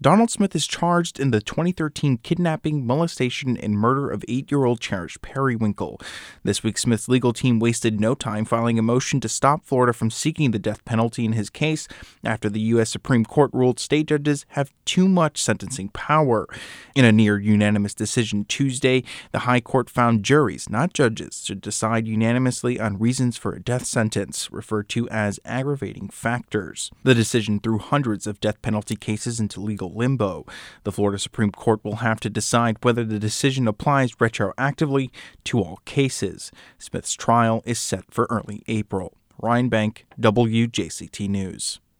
Donald Smith is charged in the 2013 kidnapping, molestation, and murder of 8-year-old Cherish Periwinkle. This week, Smith's legal team wasted no time filing a motion to stop Florida from seeking the death penalty in his case after the U.S. Supreme Court ruled state judges have too much sentencing power. In a near-unanimous decision Tuesday, the High Court found juries, not judges, should decide unanimously on reasons for a death sentence, referred to as aggravating factors. The decision threw hundreds of death penalty cases into legal limbo. The Florida Supreme Court will have to decide whether the decision applies retroactively to all cases. Smith's trial is set for early April. Ryan Bank, WJCT News.